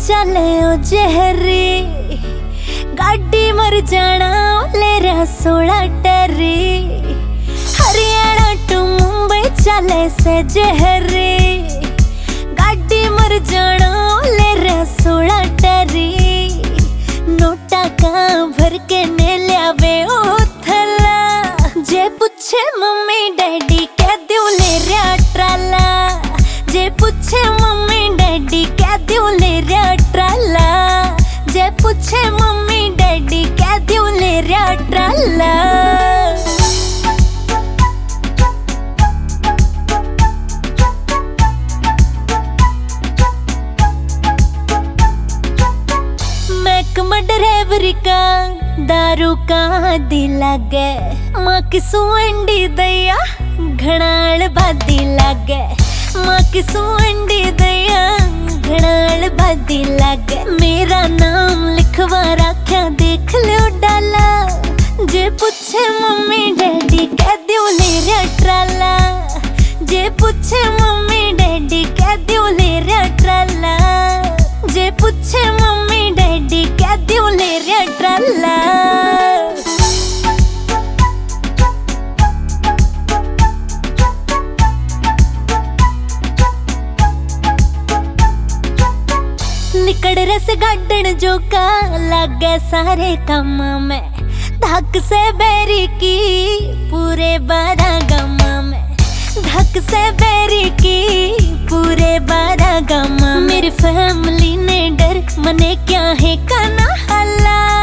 चले ओ जहरी गाड़ी मर जाना ले रहा 16 टरी हरियाणा टू मुंबई चले से जहरी गाड़ी मर जाना ले रहा 16 टरी नोटा का भर के ने लियावे ओ थला जे पूछे मम्मी डैडी कह दूं ले रहा ट्राला जे पूछे मम्मी डैडी कह दूं ले रहा ट्राला जे पूछे मम्मी डैडी कह दूं ले रहा ट्राला ड्राइवरी का दारू का दिल लगे माँ किसू अंडी दैया घनाल बादी लगे माँ किसू अंडी दैया घनाल बादी लगे मेरा नाम लिखवा रखा देख लो डाला जे पूछे मम्मी डैडी कह दूं ले रहा ट्राला जे पूछे मम्मी डैडी कह दूं ले रहा ट्राला जे पूछे मम्मी डैडी कह दूं ले रहा ट्राला निकड़ रस गार्डन जो का लगे सारे काम में धक से बेरी की पूरे 12 गामा में धक से बेरी की पूरे 12 गामा मेरी फैमिली ने डर मने क्या है काना हल्ला